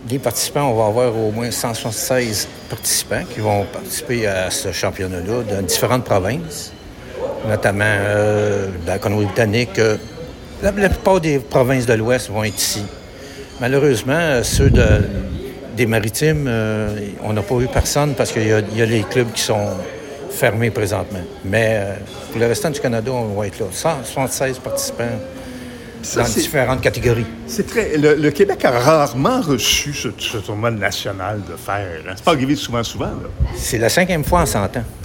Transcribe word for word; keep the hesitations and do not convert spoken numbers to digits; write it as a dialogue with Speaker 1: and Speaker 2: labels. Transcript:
Speaker 1: des participants, on va avoir au moins cent soixante-seize participants qui vont participer à ce championnat-là dans différentes provinces, notamment euh, de la Colombie-Britannique. Euh, la, la plupart des provinces de l'Ouest vont être ici. Malheureusement, ceux de, des Maritimes, euh, on n'a pas eu personne parce qu'il y a, il y a les clubs qui sont fermés présentement. Mais euh, pour le restant du Canada, on va être là. cent soixante-seize participants. Ça, dans c'est, différentes catégories.
Speaker 2: C'est très, le, le Québec a rarement reçu ce, ce tournoi national de fer. Hein? C'est pas arrivé souvent, souvent. Là.
Speaker 1: C'est la cinquième fois en cent ans.